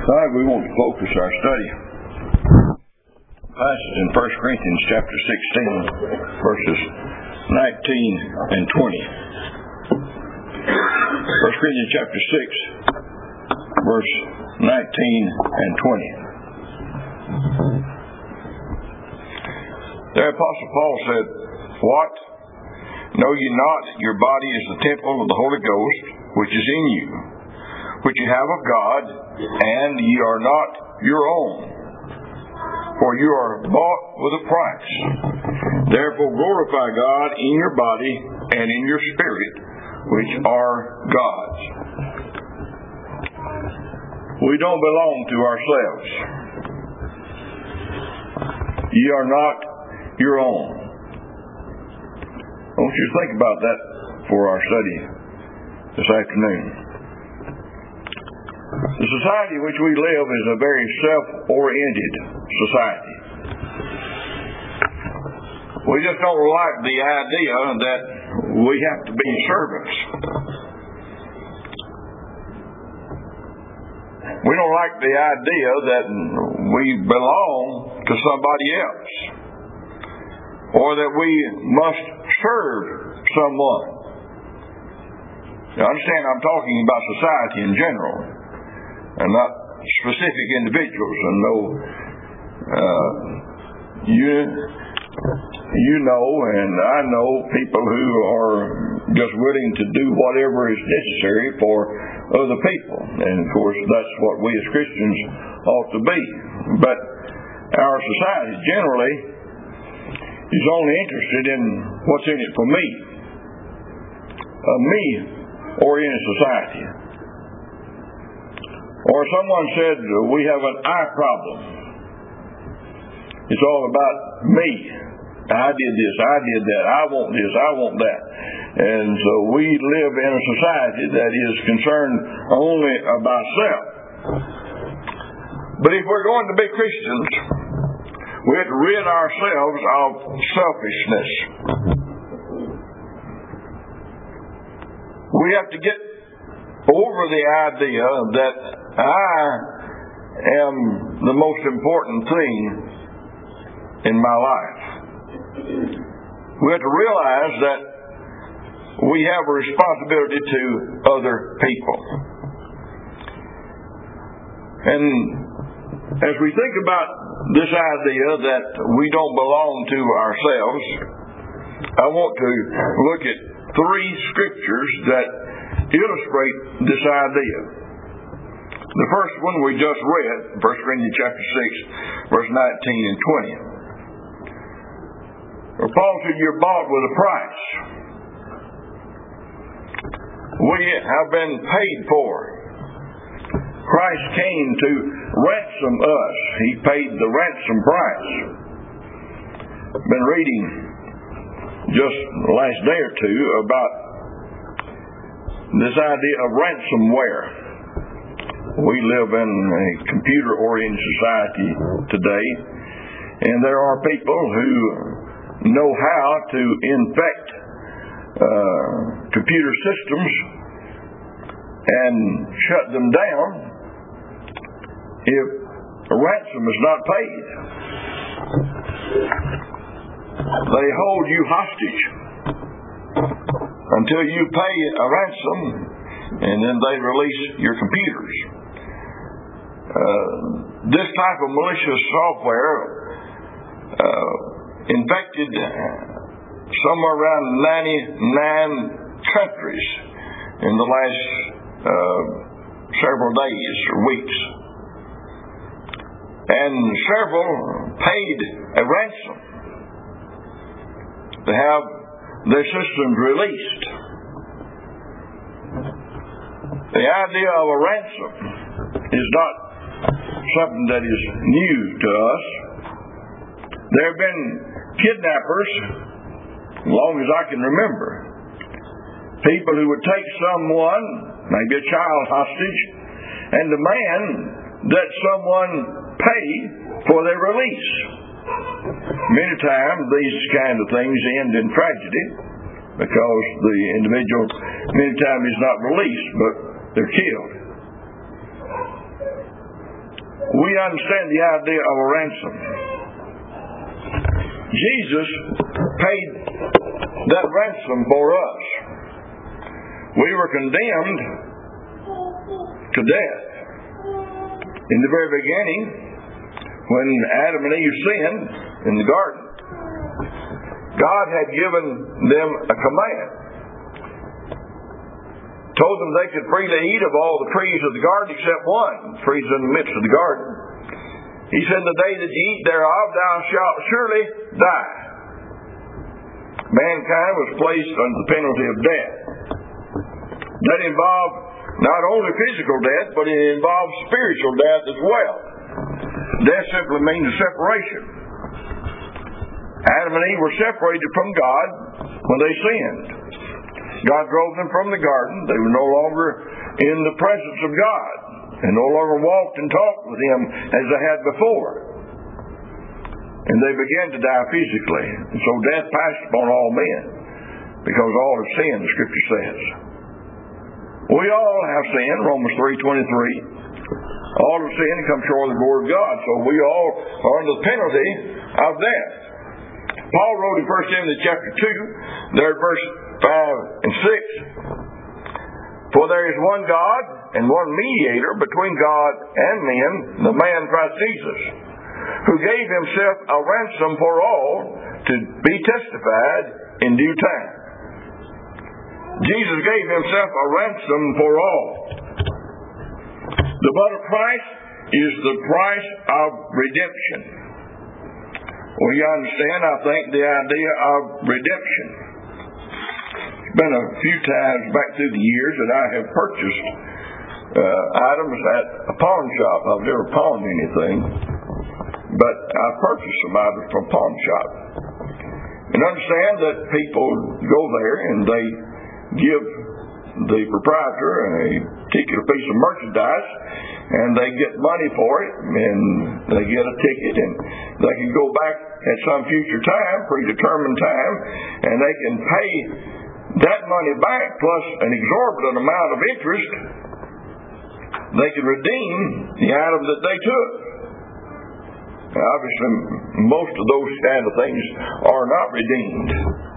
Tonight we want to focus our study passage in 1 Corinthians chapter 16, verses 19 and 20. 1 Corinthians chapter 6, verse 19 and 20. The Apostle Paul said, "What? Know ye not that your body is the temple of the Holy Ghost, which is in you, which you have of God, and ye are not your own? For you are bought with a price. Therefore glorify God in your body and in your spirit, which are God's." We don't belong to ourselves. Ye are not your own. I want you to think about that for our study this afternoon. The society in which we live is a very self-oriented society. We just don't like the idea that we have to be servants. We don't like the idea that we belong to somebody else, or that we must serve someone. Now, understand, I'm talking about society in general, and not specific individuals. And you know, and I know people who are just willing to do whatever is necessary for other people. And of course, that's what we as Christians ought to be. But our society generally is only interested in what's in it for me. A me-oriented society. Or someone said, we have an I problem. It's all about me. I did this, I did that, I want this, I want that. And so we live in a society that is concerned only about self. But if we're going to be Christians, we have to rid ourselves of selfishness. We have to get over the idea that I am the most important thing in my life. We have to realize that we have a responsibility to other people. And as we think about this idea that we don't belong to ourselves, I want to look at 3 scriptures that illustrate this idea. The first one we just read, 1 Corinthians chapter 6, verse 19 and 20. Where Paul said, "You're bought with a price." We have been paid for. Christ came to ransom us. He paid the ransom price. I've been reading just the last day or two about this idea of ransomware. We live in a computer-oriented society today, and there are people who know how to infect computer systems and shut them down if a ransom is not paid. They hold you hostage until you pay a ransom, and then they release your computers. This type of malicious software infected somewhere around 99 countries in the last several days or weeks. And several paid a ransom to have their systems released. The idea of a ransom is not something that is new to us. There have been kidnappers, as long as I can remember. People who would take someone, maybe a child, hostage, and demand that someone pay for their release. Many times these kind of things end in tragedy because the individual many times is not released, but they're killed. we understand the idea of a ransom. Jesus paid that ransom for us. We were condemned to death. In the very beginning, when Adam and Eve sinned in the garden, God had given them a command. Told them they could freely eat of all the trees of the garden except one, trees in the midst of the garden. He said, the day that you eat thereof, thou shalt surely die. Mankind was placed under the penalty of death. That involved not only physical death, but it involved spiritual death as well. Death simply means a separation. Adam and Eve were separated from God when they sinned. God drove them from the garden. They were no longer in the presence of God and no longer walked and talked with Him as they had before. And they began to die physically. And so death passed upon all men because all have sinned, the Scripture says. We all have sinned, Romans 3:23. All have sinned and come short of the glory of God. So we all are under the penalty of death. Paul wrote in 1 Timothy chapter 2, there at verse 5 and 6, for there is one God and one mediator between God and men, the man Christ Jesus, who gave Himself a ransom for all to be testified in due time. Jesus gave Himself a ransom for all. The blood of Christ is the price of redemption. Well, you understand, I think, the idea of redemption. It's been a few times back through the years that I have purchased items at a pawn shop. I've never pawned anything, but I purchased some items from a pawn shop. And understand that people go there and they give the proprietor a particular piece of merchandise, and they get money for it, and they get a ticket, and they can go back at some future time, predetermined time, and they can pay that money back plus an exorbitant amount of interest. They can redeem the item that they took. Now, obviously, most of those kind of things are not redeemed.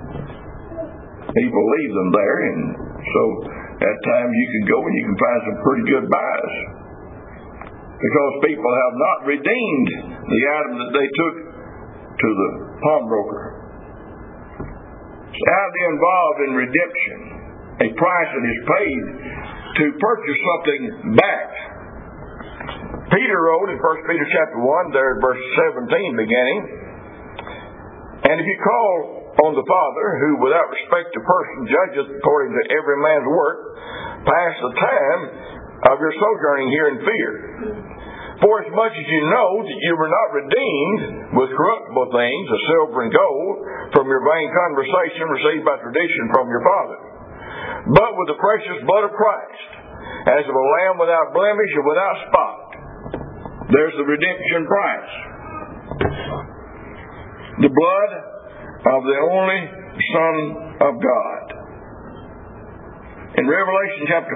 People leave them there, and so at times you can go and you can find some pretty good buys. Because people have not redeemed the item that they took to the pawnbroker. It's idea involved in redemption, a price that is paid to purchase something back. Peter wrote in 1 Peter chapter 1, there at verse 17 beginning, and if you call on the Father, who without respect to person judgeth according to every man's work, pass the time of your sojourning here in fear. For as much as you know that you were not redeemed with corruptible things, as silver and gold, from your vain conversation received by tradition from your father, but with the precious blood of Christ, as of a lamb without blemish and without spot. There's the redemption price. The blood of the only Son of God. In Revelation chapter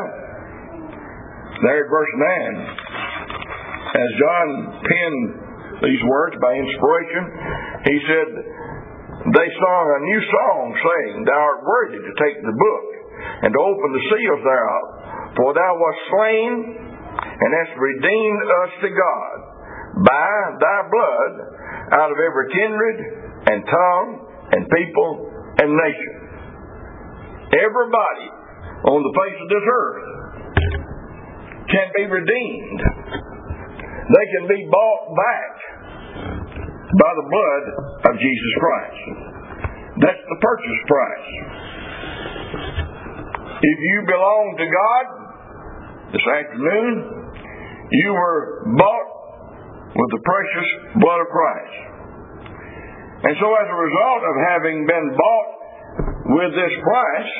5, there at verse 9, as John penned these words by inspiration, he said, they sung a new song, saying, Thou art worthy to take the book, and to open the seals thereof. For thou wast slain, and hast redeemed us to God, by thy blood, out of every kindred, and tongue, and people, and nation. Everybody on the face of this earth can be redeemed. They can be bought back by the blood of Jesus Christ. That's the purchase price. If you belong to God this afternoon, you were bought with the precious blood of Christ. And so as a result of having been bought with this price,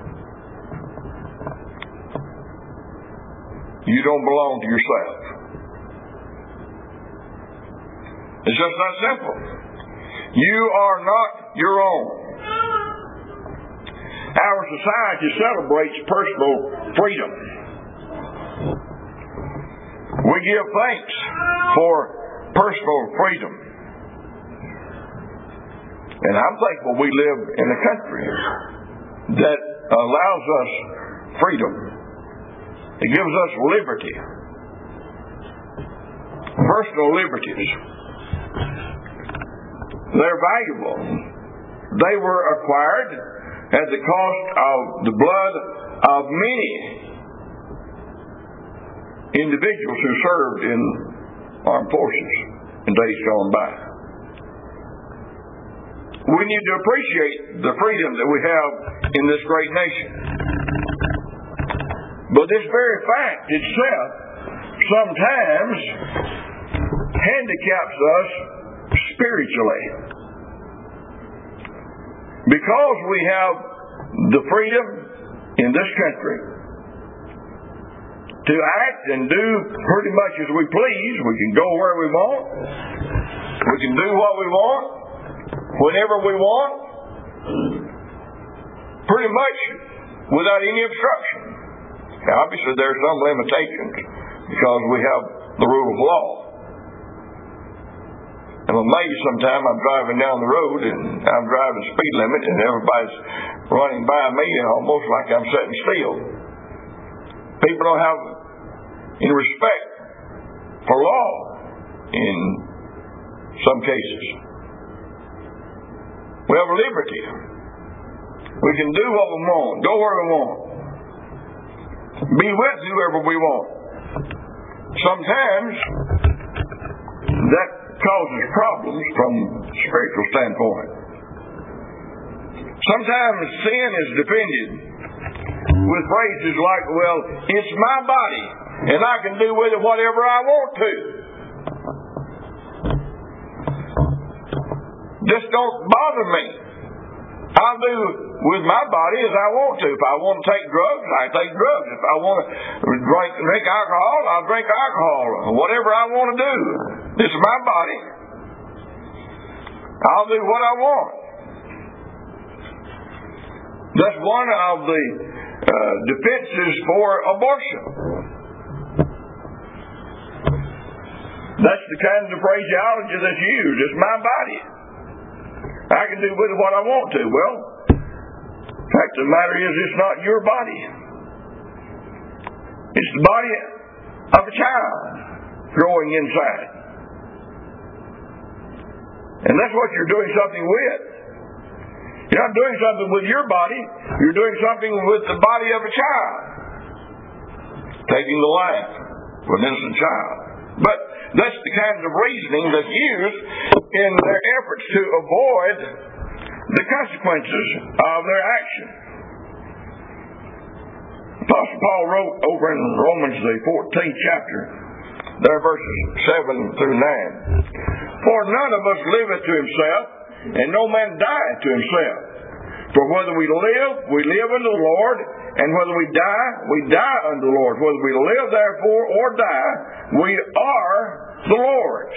you don't belong to yourself. It's just that simple. You are not your own. Our society celebrates personal freedom. We give thanks for personal freedom. And I'm thankful we live in a country that allows us freedom. It gives us liberty. Personal liberties. They're valuable. They were acquired at the cost of the blood of many individuals who served in armed forces in days gone by. We need to appreciate the freedom that we have in this great nation. But this very fact itself sometimes handicaps us spiritually. Because we have the freedom in this country to act and do pretty much as we please. We can go where we want. We can do what we want, whenever we want, pretty much without any obstruction. Now, obviously, there are some limitations because we have the rule of law. I'm amazed sometimes I'm driving down the road and I'm driving speed limit and everybody's running by me almost like I'm sitting still. People don't have any respect for law in some cases. We have liberty. We can do what we want, go where we want, be with whoever we want. Sometimes that causes problems from a spiritual standpoint. Sometimes sin is defended with phrases like, well, it's my body and I can do with it whatever I want to. Just don't bother me. I'll do with my body as I want to. If I want to take drugs, I take drugs. If I want to drink alcohol, I'll drink alcohol. Whatever I want to do. This is my body. I'll do what I want. That's one of the defenses for abortion. That's the kind of phraseology that's used. It's my body. I can do with it what I want to. Well, the fact of the matter is, it's not your body. It's the body of a child growing inside. And that's what you're doing something with. You're not doing something with your body. You're doing something with the body of a child. Taking the life of an innocent child. But that's the kind of reasoning that's used in their efforts to avoid the consequences of their action. Apostle Paul wrote over in Romans the 14th chapter, there verses 7 through 9. For none of us liveth to himself, and no man dieth to himself. For whether we live unto the Lord, and whether we die unto the Lord. Whether we live therefore or die, we are the Lord's.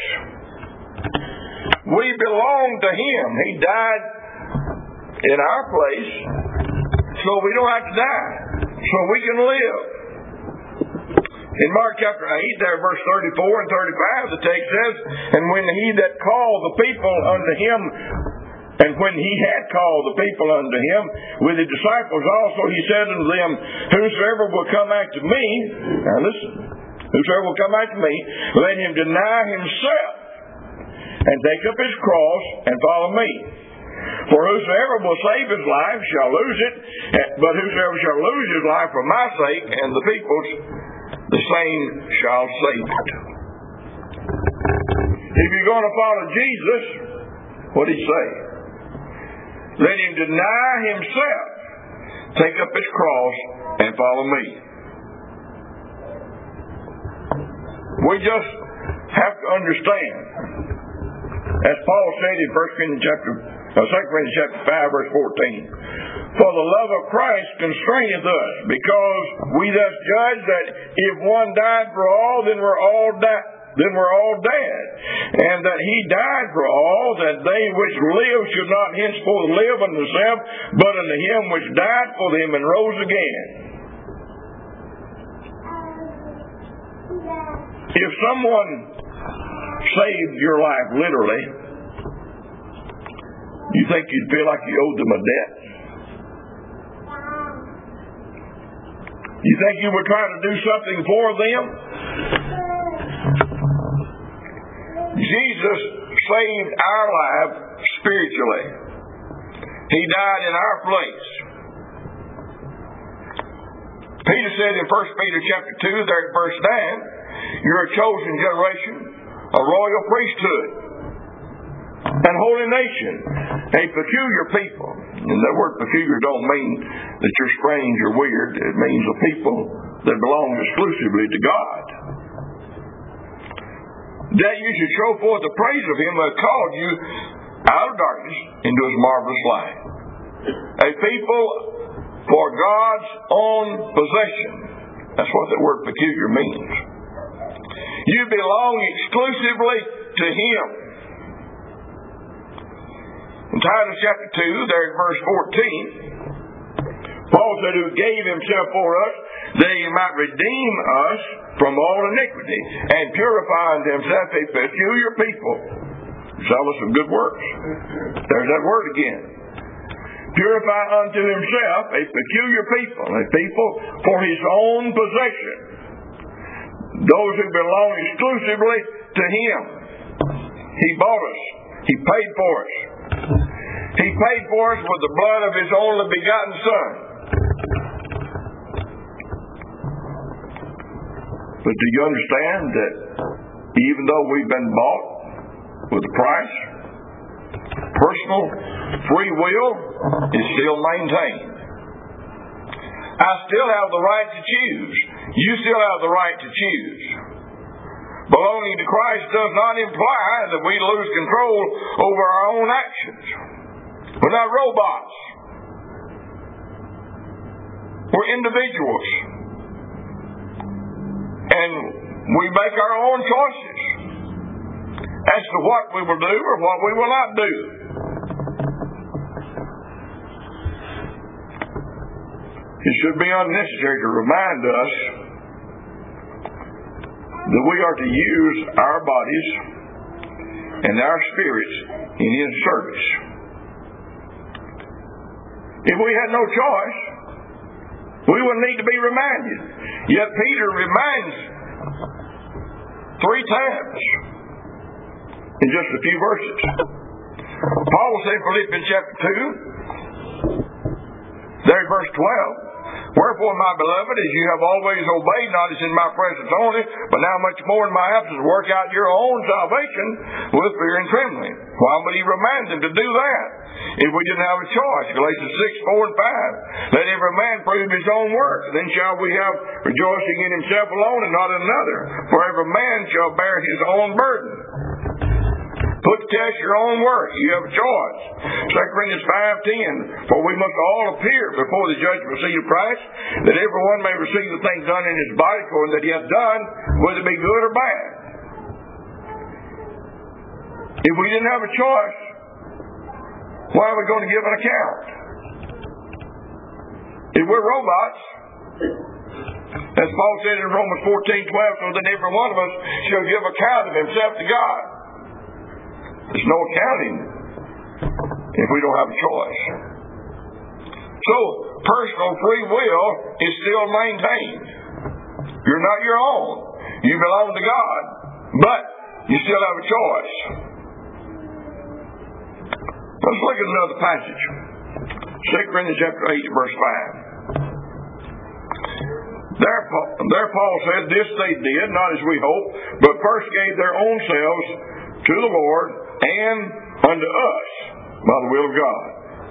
We belong to Him. He died in our place, so we don't have to die. So we can live. In Mark chapter 8, there verse 34 and 35, the text says, And when he that called the people unto him, and when he had called the people unto him, with his disciples also, he said unto them, Whosoever will come after me, now listen, whosoever will come after me, let him deny himself, and take up his cross, and follow me. For whosoever will save his life shall lose it, but whosoever shall lose his life for my sake and the people's, the same shall save it. If you're going to follow Jesus, what did he say? Let him deny himself, take up his cross, and follow me. We just have to understand, as Paul said in 2 Corinthians chapter 5, verse 14, For the love of Christ constraineth us, because we thus judge that if one died for all, then we're all dead. And that he died for all, that they which live should not henceforth live unto themselves, but unto him which died for them and rose again. If someone saved your life literally, you think you'd feel like you owed them a debt? You think you were trying to do something for them? Jesus saved our life spiritually. He died in our place. Peter said in 1 Peter chapter 2, there at verse 9, you're a chosen generation, a royal priesthood, and holy nation, a peculiar people. And that word peculiar don't mean that you're strange or weird. It means a people that belong exclusively to God. That you should show forth the praise of Him who hath called you out of darkness into His marvelous light. A people for God's own possession. That's what that word peculiar means. You belong exclusively to Him. In Titus chapter 2, there in verse 14, Paul said, who gave Himself for us, that He might redeem us from all iniquity, and purify unto Himself a peculiar people, zealous of good works. There's that word again. Purify unto Himself a peculiar people, a people for His own possession, those who belong exclusively to Him. He bought us. He paid for us. He paid for us with the blood of His only begotten Son. But do you understand that even though we've been bought with a price, personal free will is still maintained? I still have the right to choose. You still have the right to choose. Belonging to Christ does not imply that we lose control over our own actions. We're not robots. We're individuals. And we make our own choices as to what we will do or what we will not do. It should be unnecessary to remind us that we are to use our bodies and our spirits in His service. If we had no choice, we wouldn't need to be reminded. Yet Peter reminds 3 times in just a few verses. Paul said in Philippians chapter 2, there in verse 12, wherefore, my beloved, as you have always obeyed, not as in my presence only, but now much more in my absence, work out your own salvation with fear and trembling. Why would he remind them to do that if we didn't have a choice? Galatians 6, 4, and 5. Let every man prove his own work. Then shall we have rejoicing in himself alone and not in another. For every man shall bear his own burden. Put to test your own work. You have a choice. 2 Corinthians 5:10. For we must all appear before the judgment seat of Christ, that everyone may receive the things done in his body according that he hath done, whether it be good or bad. If we didn't have a choice, why are we going to give an account? If we're robots, as Paul said in Romans 14:12, so that every one of us shall give account of himself to God. There's no accounting if we don't have a choice. So, personal free will is still maintained. You're not your own. You belong to God. But you still have a choice. Let's look at another passage. 2 Corinthians chapter 8, verse 5. There Paul said, this they did, not as we hope, but first gave their own selves to the Lord and unto us by the will of God.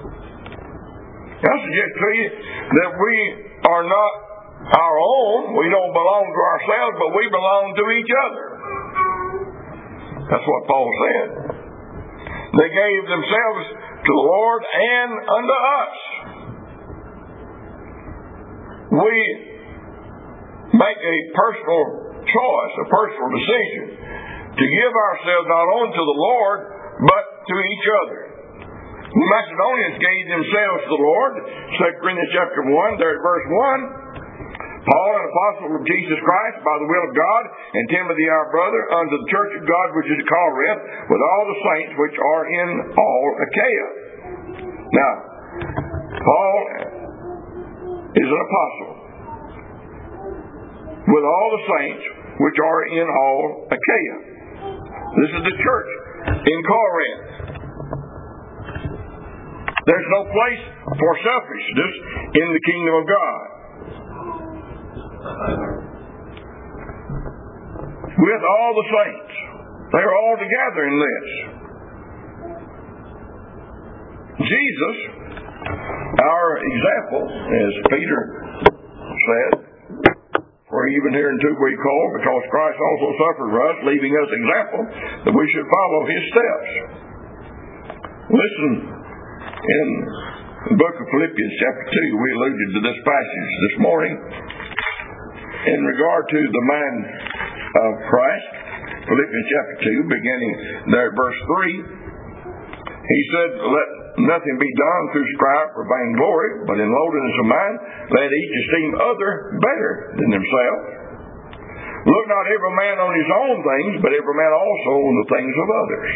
I suggest to you that we are not our own. We don't belong to ourselves, but we belong to each other. That's what Paul said. They gave themselves to the Lord and unto us. We make a personal choice, a personal decision to give ourselves not only to the Lord, but to each other. The Macedonians gave themselves to the Lord, 2 Corinthians chapter 1, there at verse 1. Paul, an apostle of Jesus Christ, by the will of God, and Timothy, our brother, unto the church of God which is at Corinth, with all the saints which are in all Achaia. Now, Paul is an apostle, with all the saints which are in all Achaia. This is the church in Corinth. There's no place for selfishness in the kingdom of God. With all the saints. They're all together in this. Jesus, our example, as Peter said, for even here in 2 we call, because Christ also suffered for us, leaving us example, that we should follow his steps. Listen, in the book of Philippians chapter 2, we alluded to this passage this morning in regard to the mind of Christ. Philippians chapter 2, beginning there at verse 3, he said, let nothing be done through strife or vainglory, but in lowliness of mind, let each esteem other better than himself. Look not every man on his own things, but every man also on the things of others.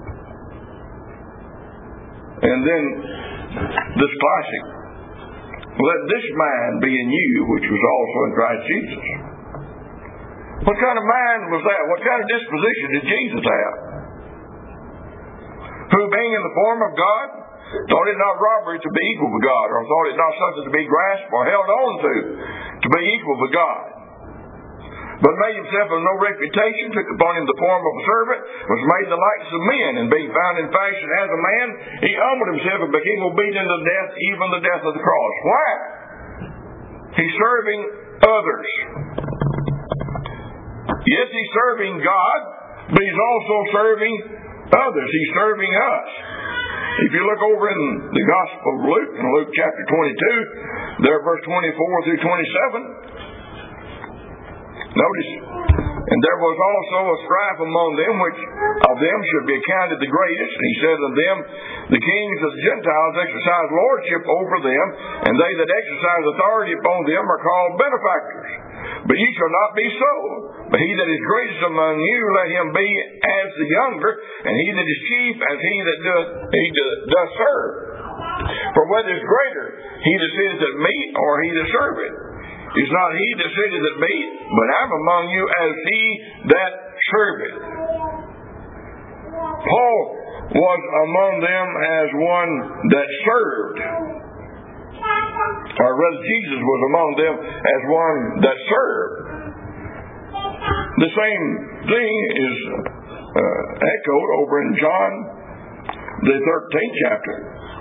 And then this classic, let this mind be in you, which was also in Christ Jesus. What kind of mind was that? What kind of disposition did Jesus have? Who, being in the form of God, thought it not robbery to be equal with God, or thought it not something to be grasped or held on to be equal with God, but made himself of no reputation, took upon him the form of a servant, was made in the likeness of men, and being found in fashion as a man, he humbled himself and became obedient to death, even the death of the cross. Why? He's serving others. Yes, he's serving God, but he's also serving others. He's serving us. If you look over in the Gospel of Luke, in Luke chapter 22, there verse 24 through 27, notice, and there was also a strife among them, which of them should be accounted the greatest. And he said unto them, the kings of the Gentiles exercise lordship over them, and they that exercise authority upon them are called benefactors. But ye shall not be so. But he that is greatest among you, let him be as the younger, and he that is chief as he that doth serve. For whether is greater, he that sitteth at meat, or he that serveth? Is not he that sitteth at meat, but I'm among you as he that serveth. Paul was among them as one that served. Or rather, Jesus was among them as one that served. The same thing is echoed over in John, the 13th chapter.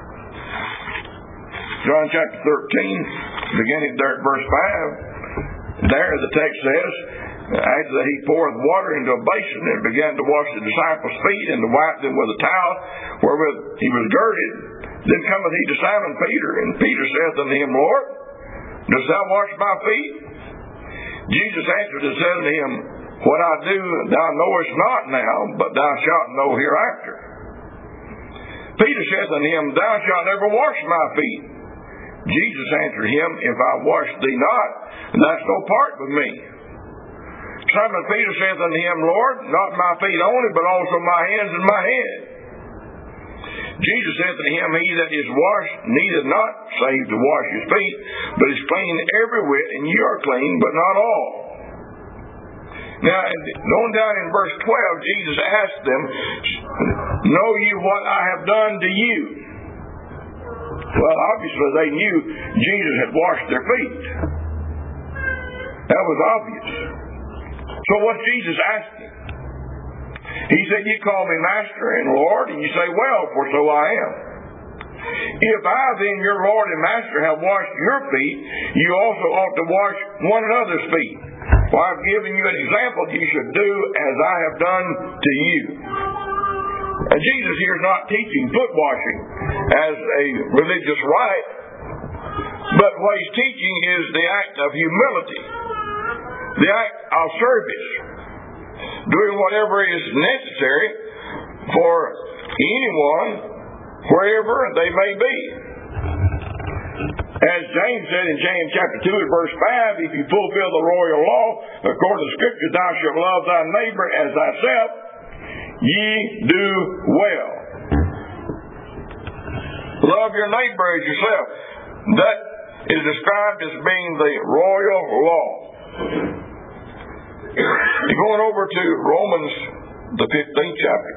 John chapter 13, beginning there at verse 5. There the text says, after that he poured water into a basin and began to wash the disciples' feet and to wipe them with a towel wherewith he was girded. Then cometh he to Simon Peter, and Peter saith unto him, Lord, dost thou wash my feet? Jesus answered and said unto him, What I do thou knowest not now, but thou shalt know hereafter. Peter saith unto him, Thou shalt never wash my feet. Jesus answered him, If I wash thee not, thou hast no part with me. Simon Peter saith unto him, Lord, not my feet only, but also my hands and my head. Jesus saith unto him, He that is washed needeth not save to wash his feet, but is clean every whit, and ye are clean, but not all. Now, going down in verse 12, Jesus asked them, Know you what I have done to you? Well, obviously they knew Jesus had washed their feet. That was obvious. So what Jesus asked them? He said, You call me Master and Lord, and you say, Well, for so I am. If I then, your Lord and Master, have washed your feet, you also ought to wash one another's feet. For I have given you an example you should do as I have done to you. And Jesus here is not teaching foot washing as a religious rite, but what he's teaching is the act of humility, the act of service, doing whatever is necessary for anyone, wherever they may be. As James said in James chapter 2 and verse 5, if you fulfill the royal law, according to the Scripture, thou shalt love thy neighbor as thyself, ye do well. Love your neighbor as yourself. That is described as being the royal law. You're going over to Romans, the 15th chapter.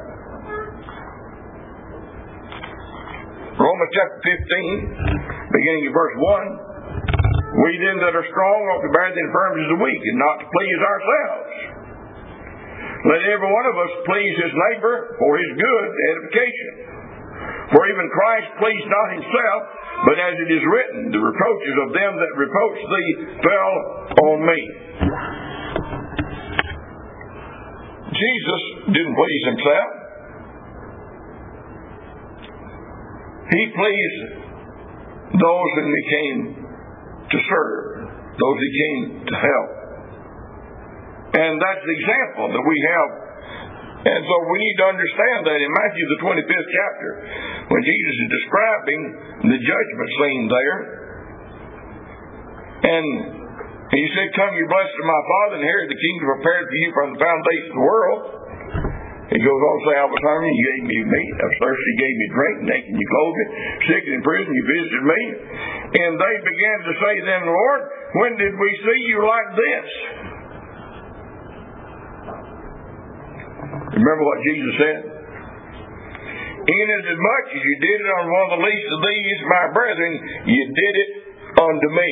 Romans chapter 15, beginning in verse 1. We then that are strong ought to bear the infirmities of the weak, and not to please ourselves. Let every one of us please his neighbor for his good edification. For even Christ pleased not himself, but as it is written, the reproaches of them that reproach thee fell on me. Jesus didn't please himself. He pleased those whom he came to serve, those he came to help. And that's the example that we have. And so we need to understand that in Matthew the 25th chapter, when Jesus is describing the judgment scene there, and he said, "Come, you blessed of my Father, and inherit the kingdom prepared for you from the foundation of the world." He goes on to say, "I was hungry, you gave me meat. I was thirsty, you gave me drink. Naked, you clothed me. Sick and in prison, you visited me." And they began to say to them, "Lord, when did we see you like this?" Remember what Jesus said? "Inasmuch as you did it on one of the least of these, my brethren, you did it unto me."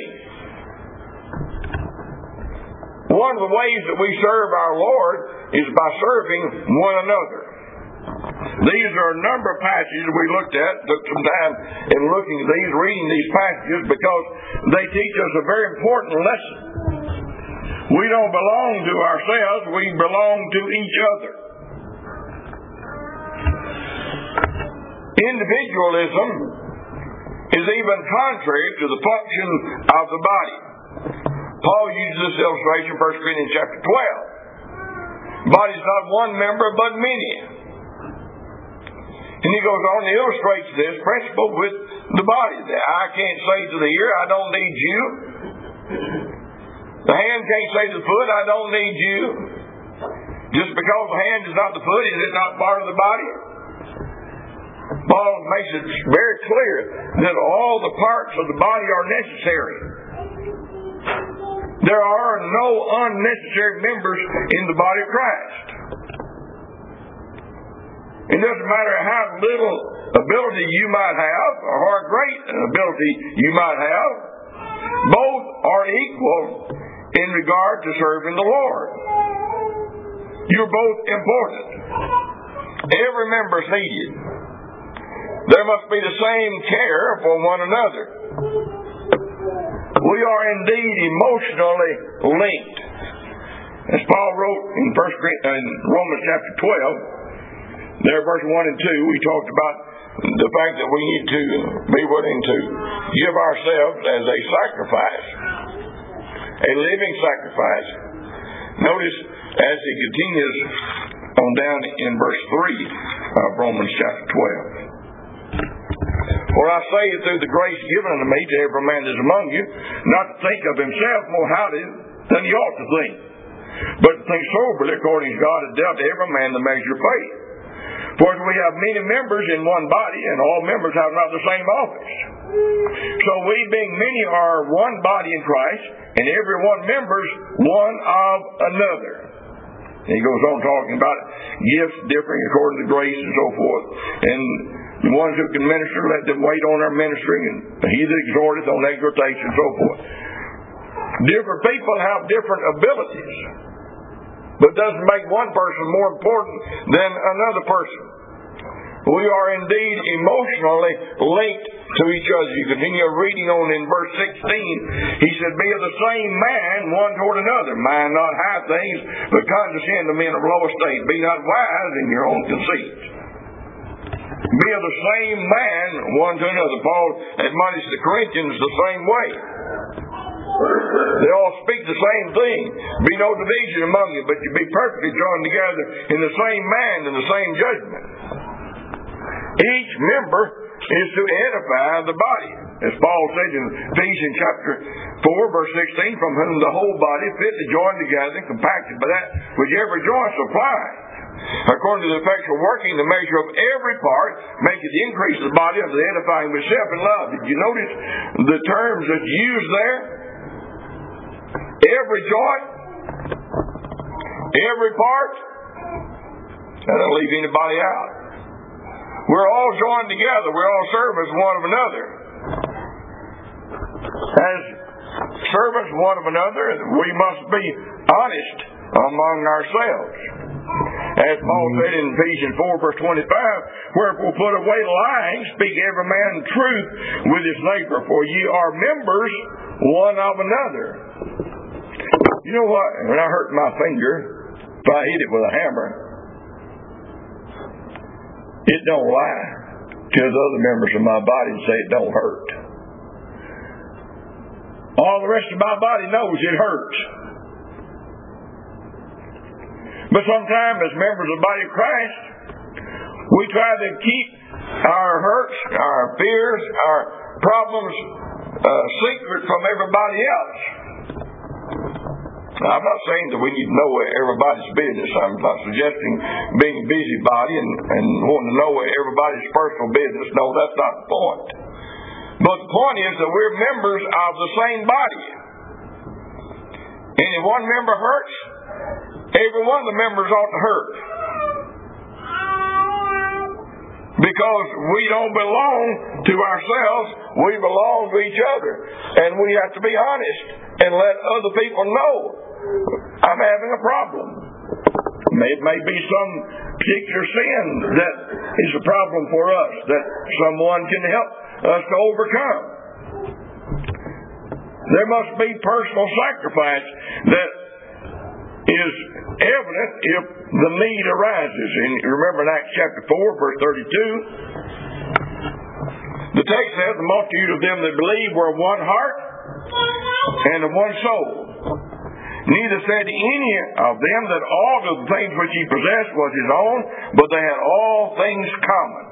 One of the ways that we serve our Lord is by serving one another. These are a number of passages we looked at, took some time in looking at these, reading these passages, because they teach us a very important lesson. We don't belong to ourselves, we belong to each other. Individualism is even contrary to the function of the body. Paul uses this illustration in 1 Corinthians chapter 12. The body is not one member, but many. And he goes on and illustrates this principle with the body. The eye can't say to the ear, "I don't need you." The hand can't say to the foot, "I don't need you." Just because the hand is not the foot, is it not part of the body? Paul makes it very clear that all the parts of the body are necessary. There are no unnecessary members in the body of Christ. It doesn't matter how little ability you might have, or how great an ability you might have, both are equal in regard to serving the Lord. You're both important. Every member is needed. There must be the same care for one another. We are indeed emotionally linked. As Paul wrote in Romans chapter 12, there verse 1 and 2, we talked about the fact that we need to be willing to give ourselves as a sacrifice, a living sacrifice. Notice as he continues on down in verse 3 of Romans chapter 12. "For I say through the grace given unto me to every man that is among you, not to think of himself more highly than he ought to think, but to think soberly according as God has dealt to every man the measure of faith. For we have many members in one body, and all members have not the same office. So we, being many, are one body in Christ, and every one members one of another." And he goes on talking about gifts differing according to grace and so forth. And the ones who can minister, let them wait on their ministering, and he that exhorteth on exhortation and so forth. Different people have different abilities, but doesn't make one person more important than another person. We are indeed emotionally linked to each other. You continue reading on in verse 16. He said, "Be of the same man one toward another. Mind not high things, but condescend to men of low estate. Be not wise in your own conceit." Be of the same man one to another. Paul admonished the Corinthians the same way. They all speak the same thing. Be no division among you, but you be perfectly joined together in the same mind and the same judgment. Each member is to edify the body. as Paul said in Ephesians chapter 4, verse 16, from whom the whole body fitly joined together and compacted by that which every joint supplies, according to the effectual working, the measure of every part, make it the increase of the body unto the edifying of itself in love. Did you notice the terms that's used there? Every joint, every part. That don't leave anybody out. We're all joined together. We all serve as one of another. As servants one of another, we must be honest among ourselves. As Paul said in Ephesians 4, verse 25, wherefore put away lying, speak every man truth with his neighbor, for ye are members one of another. You know what? When I hurt my finger, if I hit it with a hammer, it don't lie to the other members of my body and say it don't hurt. All the rest of my body knows it hurts. But sometimes as members of the body of Christ, we try to keep our hurts, our fears, our problems secret from everybody else. Now, I'm not saying that we need to know everybody's business. I'm not suggesting being a busybody and wanting to know everybody's personal business. No, that's not the point. But the point is that we're members of the same body. And if one member hurts, every one of the members ought to hurt. Because we don't belong to ourselves, we belong to each other. And we have to be honest and let other people know I'm having a problem. It may be some particular sin that is a problem for us that someone can help us to overcome. There must be personal sacrifice that is evident if the need arises. And remember in Acts chapter 4, verse 32, the text says, the multitude of them that believed were one heart and of one soul. Neither said any of them that all of the things which he possessed was his own, but they had all things common.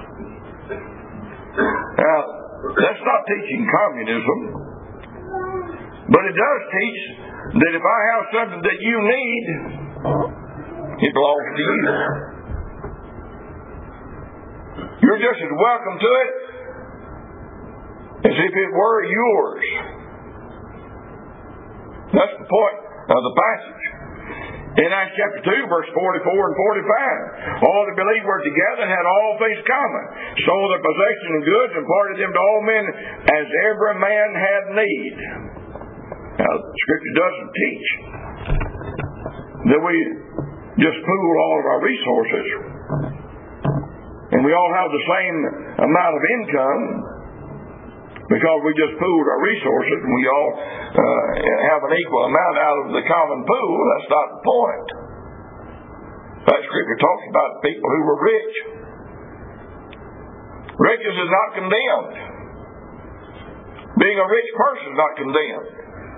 Now, that's not teaching communism, but it does teach that if I have something that you need, it belongs to you. You're just as welcome to it as if it were yours. That's the point of the passage. In Acts chapter 2, verse 44 and 45, all that believed were together and had all things common, sold their possessions and goods and parted them to all men as every man had need. Now, Scripture doesn't teach that we just pool all of our resources and we all have the same amount of income because we just pooled our resources and we all have an equal amount out of the common pool. That's not the point. That Scripture talks about people who were rich. Riches is not condemned. Being a rich person is not condemned.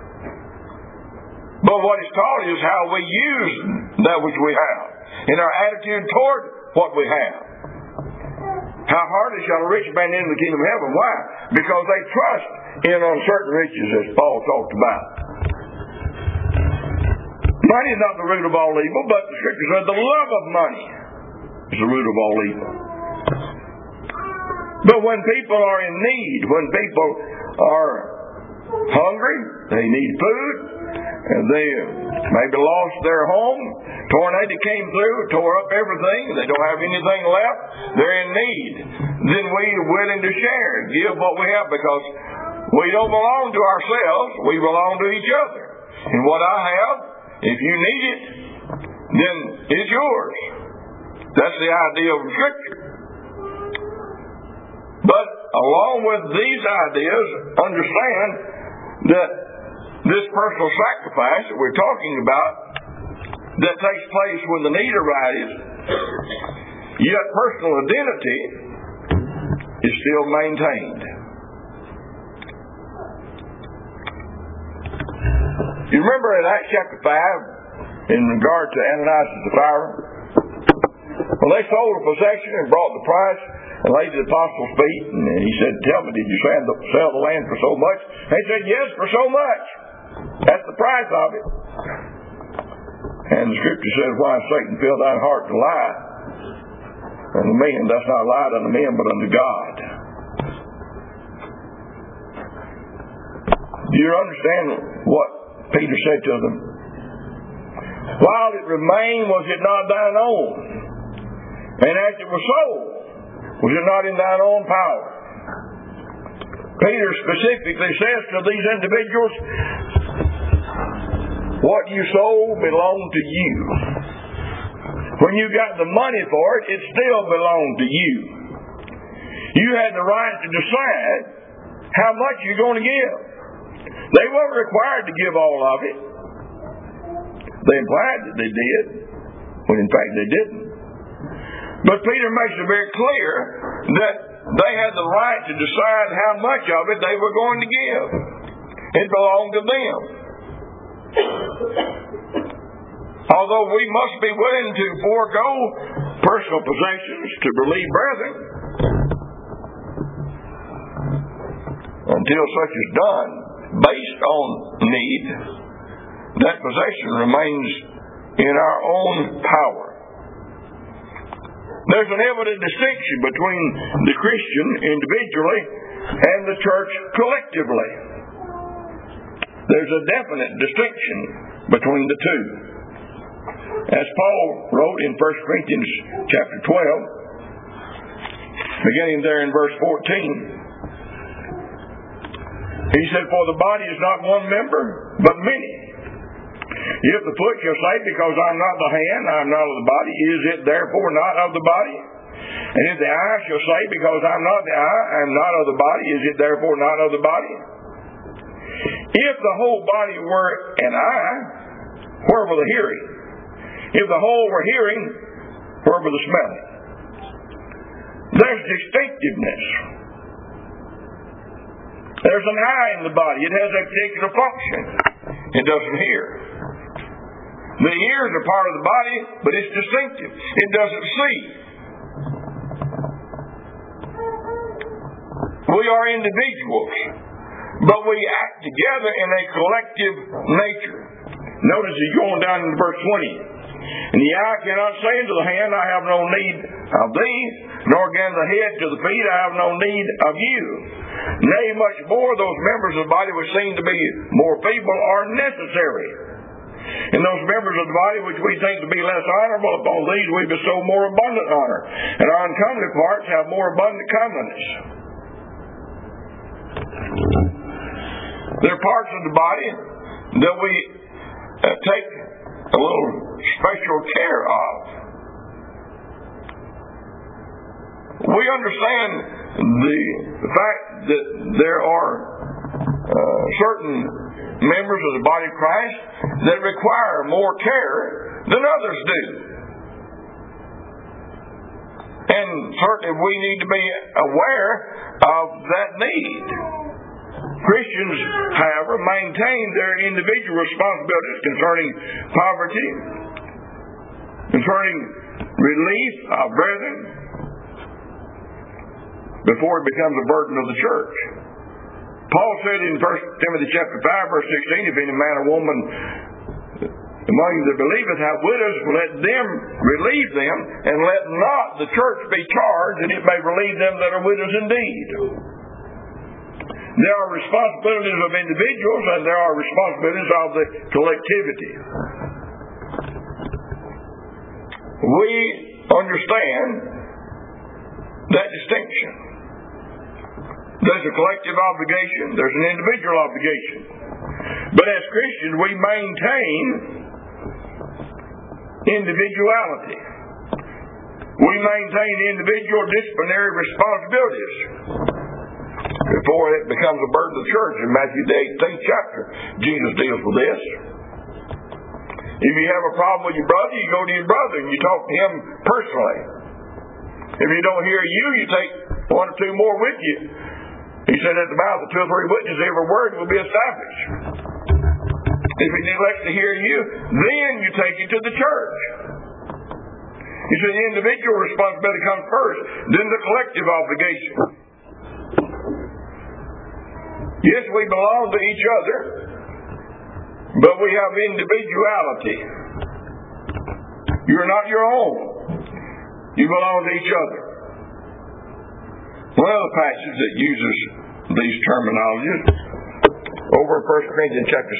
But what is taught is how we use that which we have, in our attitude toward what we have. How hardly shall a rich man enter the kingdom of heaven? Why? Because they trust in uncertain riches, as Paul talked about. Money is not the root of all evil, but the Scripture says the love of money is the root of all evil. But when people are in need, when people are hungry, they need food, and they maybe lost their home, tornado came through, tore up everything, they don't have anything left, they're in need, then we are willing to share and give what we have, because we don't belong to ourselves, we belong to each other. And what I have, if you need it, then it's yours. That's the idea of Scripture. But along with these ideas, understand that this personal sacrifice that we're talking about that takes place when the need arises, yet personal identity is still maintained. You remember in Acts chapter 5, in regard to Ananias and Sapphira, when they sold a possession and brought the price and laid at the apostles' feet, and he said, "Tell me, did you sell the land for so much?" And he said, "Yes, for so much. That's the price of it." And the scripture says, "Why Satan filled thy heart to lie unto men, dost not lie unto men, but unto God." Do you understand what Peter said to them? "While it remained, was it not thine own? And as it was sold, was it not in thine own power?" Peter specifically says to these individuals, what you sold belonged to you. When you got the money for it, it still belonged to you. You had the right to decide how much you're going to give. They weren't required to give all of it. They implied that they did, when in fact they didn't. But Peter makes it very clear that they had the right to decide how much of it they were going to give. It belonged to them. Although we must be willing to forego personal possessions to relieve brethren, until such is done based on need, that possession remains in our own power. There's an evident distinction between the Christian individually and the church collectively. There's a definite distinction between the two. As Paul wrote in 1 Corinthians chapter 12, beginning there in verse 14, he said, "For the body is not one member, but many. If the foot shall say, Because I'm not the hand, I am not of the body, is it therefore not of the body? And if the eye shall say, Because I'm not the eye, I am not of the body, is it therefore not of the body? If the whole body were an eye, where were the hearing? If the whole were hearing, where were the smelling?" There's distinctiveness. There's an eye in the body. It has a particular function. It doesn't hear. The ears are part of the body, but it's distinctive. It doesn't see. We are individuals, but we act together in a collective nature. Notice he's going down in verse 20. "And the eye cannot say unto the hand, I have no need of thee, nor again the head to the feet, I have no need of you. Nay, much more, those members of the body which seem to be more feeble are necessary. And those members of the body which we think to be less honorable, upon these we bestow more abundant honor. And our uncomely parts have more abundant comeliness." There are parts of the body that we take a little special care of. We understand the fact that there are certain members of the body of Christ that require more care than others do. And certainly we need to be aware of that need. Christians, however, maintain their individual responsibilities concerning poverty, concerning relief of brethren, before it becomes a burden of the church. Paul said in 1 Timothy chapter 5, verse 16, "If any man or woman among you that believeth have widows, let them relieve them, and let not the church be charged, that it may relieve them that are widows indeed." There are responsibilities of individuals, and there are responsibilities of the collectivity. We understand that distinction. There's a collective obligation, there's an individual obligation. But as Christians, we maintain individuality. We maintain individual disciplinary responsibilities before it becomes a burden of the church. In Matthew the 18th chapter, Jesus deals with this. If you have a problem with your brother, you go to your brother and you talk to him personally. If he don't hear you, you take one or two more with you. He said, "At the mouth of two or three witnesses, every word will be established." If he neglects to hear you, then you take it to the church. You see, the individual responsibility comes first, then the collective obligation. Yes, we belong to each other, but we have individuality. You're not your own. You belong to each other. One other passage that uses these terminologies over 1 Corinthians chapter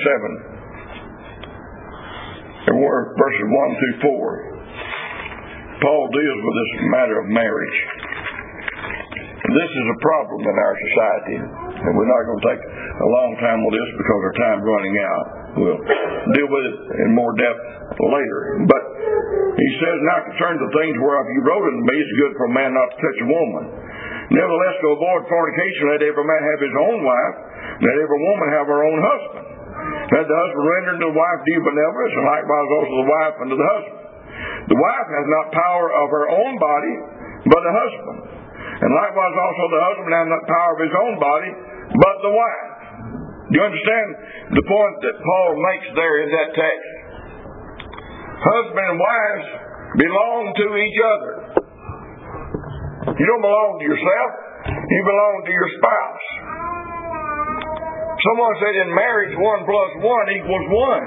7, and verses 1 through 4. Paul deals with this matter of marriage. This is a problem in our society, and we're not going to take a long time with this because our time's running out. We'll deal with it in more depth later. But he says, now concerning the things whereof you wrote unto me, it's good for a man not to touch a woman. Nevertheless, to avoid fornication, let every man have his own wife, let every woman have her own husband. Let the husband render unto the wife due benevolence, and likewise also the wife unto the husband. The wife has not power of her own body, but the husband. And likewise also the husband has not power of his own body, but the wife. Do you understand the point that Paul makes there in that text? Husband and wives belong to each other. You don't belong to yourself. You belong to your spouse. Someone said in marriage 1 plus 1 equals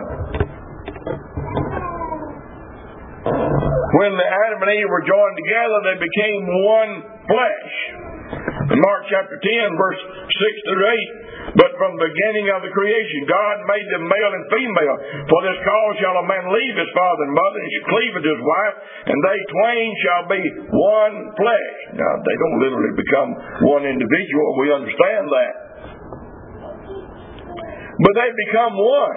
1. When Adam and Eve were joined together, they became one flesh. In Mark chapter 10, verse 6 through 8, but from the beginning of the creation, God made them male and female. For this cause shall a man leave his father and mother, and shall cleave unto his wife, and they twain shall be one flesh. Now, they don't literally become one individual. We understand that. But they become one,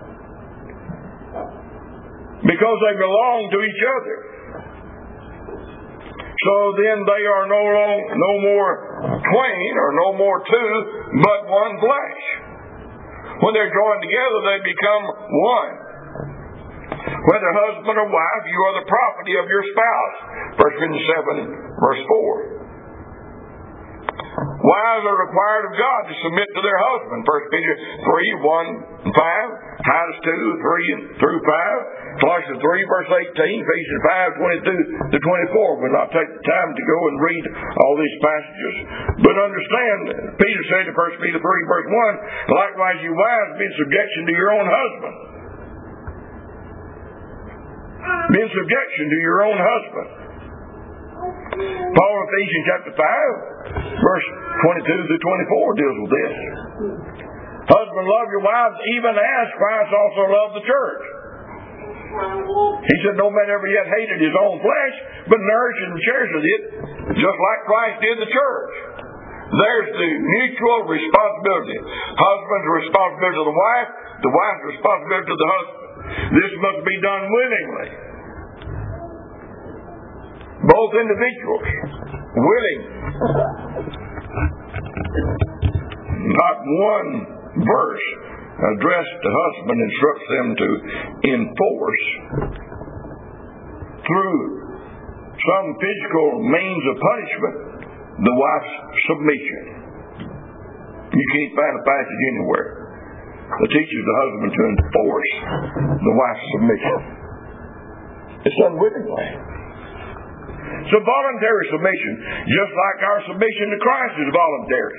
because they belong to each other. So then they are no more twain, or no more two, but one flesh. When they're joined together, they become one. Whether husband or wife, you are the property of your spouse. 1 Corinthians 7, verse 4. Wives are required of God to submit to their husband. 1 Peter 3, 1 and 5. Titus 2, 3 through 5. Colossians 3, verse 18. Ephesians 5, 22 to 24. We'll not take the time to go and read all these passages. But understand, Peter said in 1 Peter 3, verse 1, likewise you wives, be in subjection to your own husband. Be in subjection to your own husband. Paul in Ephesians chapter 5, verse 22 to 24 deals with this. Husband, love your wives even as Christ also loved the church. He said, no man ever yet hated his own flesh, but nourishes and cherishes it, just like Christ did the church. There's the mutual responsibility. Husband's responsibility to the wife, the wife's responsibility to the husband. This must be done willingly. Both individuals, willing. Not one verse addressed to husband instructs them to enforce through some physical means of punishment the wife's submission. You can't find a passage anywhere that teaches the husband to enforce the wife's submission. It's unwittingly. So voluntary submission, just like our submission to Christ is voluntary.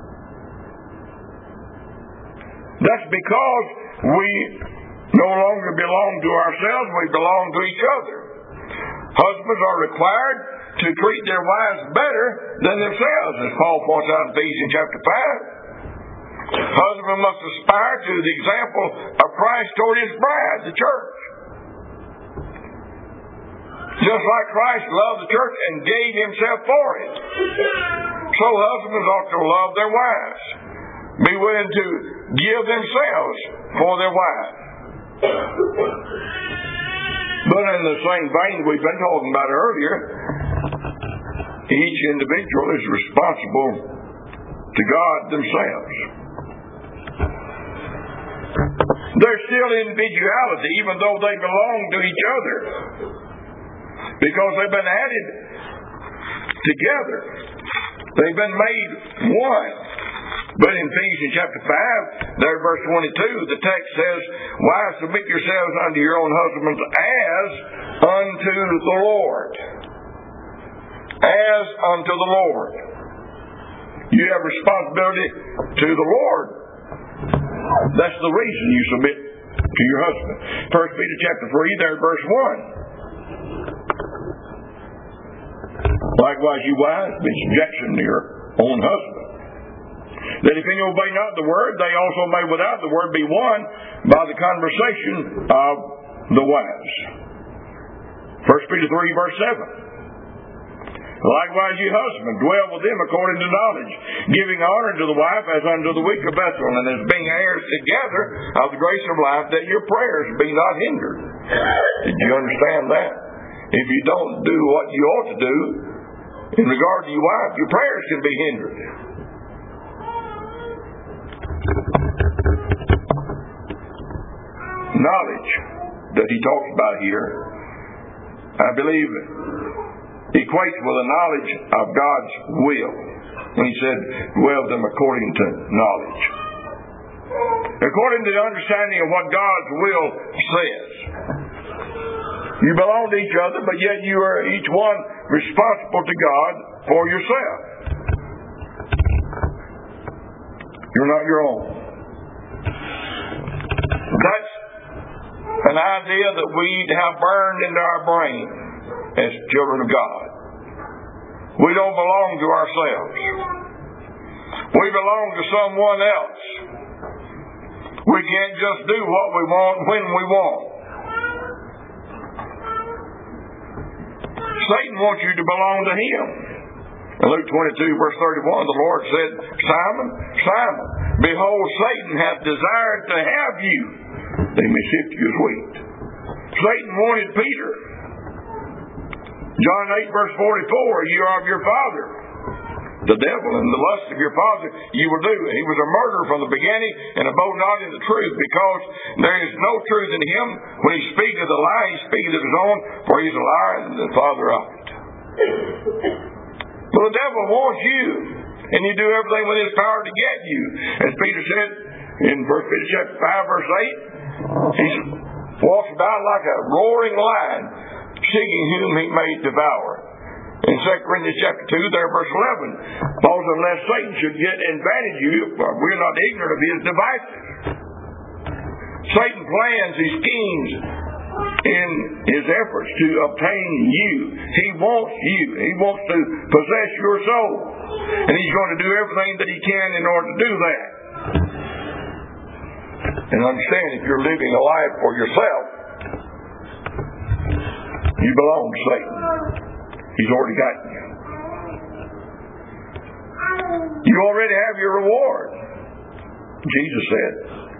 That's because we no longer belong to ourselves, we belong to each other. Husbands are required to treat their wives better than themselves, as Paul points out in Ephesians chapter 5. Husband must aspire to the example of Christ toward his bride, the church. Just like Christ loved the church and gave himself for it. So husbands ought to love their wives. Be willing to give themselves for their wives. But in the same vein we've been talking about earlier, each individual is responsible to God themselves. There's still individuality even though they belong to each other. Because they've been added together. They've been made one. But in Ephesians chapter 5, there in verse 22, the text says, wives, submit yourselves unto your own husbands as unto the Lord. As unto the Lord. You have responsibility to the Lord. That's the reason you submit to your husband. 1 Peter chapter 3, there verse 1. Likewise, you wives, be subjection to your own husband. That if any obey not the word, they also may without the word be won by the conversation of the wives. 1 Peter 3, verse 7. Likewise, ye husbands, dwell with them according to knowledge, giving honor to the wife as unto the weaker vessel, and as being heirs together of the grace of life, that your prayers be not hindered. Did you understand that? If you don't do what you ought to do in regard to your wife, your prayers can be hindered. Knowledge that he talks about here, I believe, equates with a knowledge of God's will. When he said, dwell them according to knowledge. According to the understanding of what God's will says. You belong to each other, but yet you are each one responsible to God for yourself. You're not your own. That's an idea that we have burned into our brain as children of God. We don't belong to ourselves. We belong to someone else. We can't just do what we want when we want. Satan wants you to belong to him. In Luke 22, verse 31, the Lord said, Simon, Simon, behold, Satan hath desired to have you, they may sift you as wheat. Satan wanted Peter. John 8, verse 44, you are of your father, the devil, and the lust of your father you will do. He was a murderer from the beginning, and abode not in the truth, because there is no truth in him. When he speaketh a lie, he speaketh of his own, for he is a liar and the father of it. Well, the devil wants you, and he do everything within his power to get you. As Peter said in 1 Peter chapter 5, verse 8, he walks about like a roaring lion, seeking whom he may devour. In 2 Corinthians chapter 2, there verse 11, Paul said, unless Satan should get advantage of you, we're not ignorant of his devices. Satan plans, he schemes in his efforts to obtain you. He wants you. He wants to possess your soul. And he's going to do everything that he can in order to do that. And understand, if you're living a life for yourself, you belong to Satan. He's already got you. You already have your reward. Jesus said,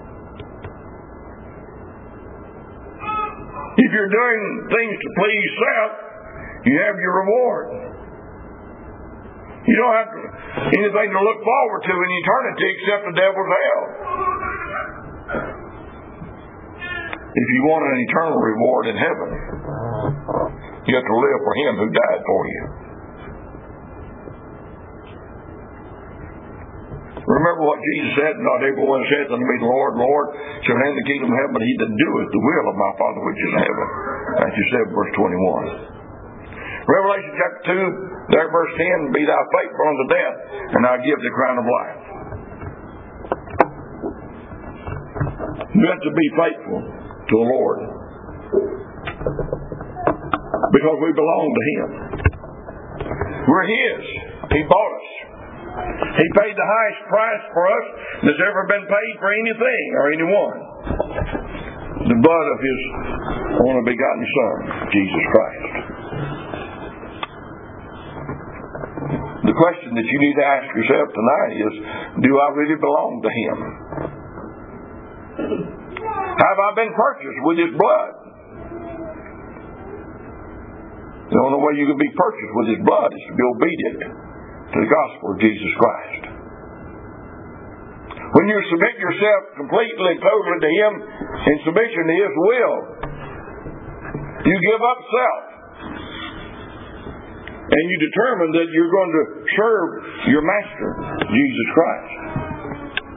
if you're doing things to please self, you have your reward. You don't have anything to look forward to in eternity except the devil's hell. If you want an eternal reward in heaven, you have to live for him who died for you. Remember what Jesus said, not everyone saith unto me, Lord, Lord, shall enter the kingdom of heaven, but he that doeth the will of my Father which is in heaven. Matthew 7, verse 21. Revelation chapter 2, there verse 10, be thou faithful unto death, and I'll give the crown of life. You have to be faithful to the Lord, because we belong to him. We're his. He bought us. He paid the highest price for us that's ever been paid for anything or anyone. The blood of his only begotten Son, Jesus Christ. The question that you need to ask yourself tonight is, do I really belong to him? Have I been purchased with his blood? The only way you can be purchased with his blood is to be obedient to the gospel of Jesus Christ. When you submit yourself completely and totally to him in submission to his will, you give up self. And you determine that you're going to serve your master, Jesus Christ.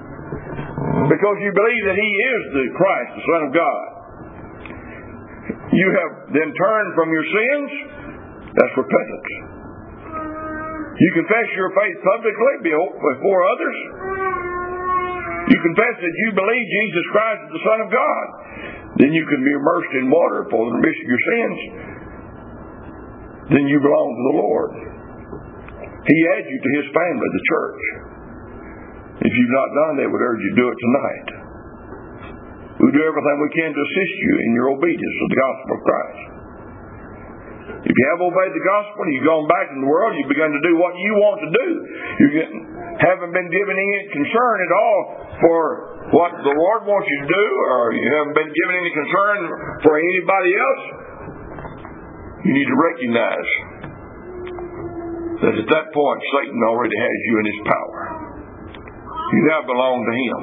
Because you believe that he is the Christ, the Son of God. you have then turned from your sins, that's repentance. You confess your faith publicly before others. You confess that you believe Jesus Christ is the Son of God. Then you can be immersed in water for the remission of your sins. Then you belong to the Lord. He adds you to His family, the church. If you've not done that, I would urge you to do it tonight. We do everything we can to assist you in your obedience to the gospel of Christ. If you have obeyed the gospel and you've gone back in the world, you've begun to do what you want to do. You haven't been given any concern at all for what the Lord wants you to do, or you haven't been given any concern for anybody else. You need to recognize that at that point Satan already has you in his power. You now belong to him.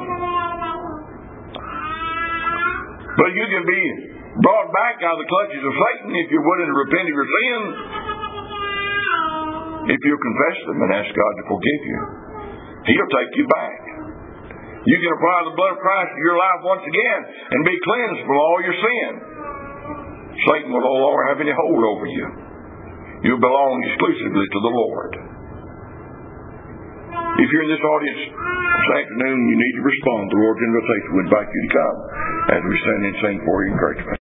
But you can be brought back out of the clutches of Satan if you're willing to repent of your sins. If you'll confess them and ask God to forgive you, He'll take you back. You can apply the blood of Christ to your life once again and be cleansed from all your sin. Satan will no longer have any hold over you. You belong exclusively to the Lord. If you're in this audience this afternoon, you need to respond to the Lord's invitation. We invite you to come as we stand and sing for your encouragement.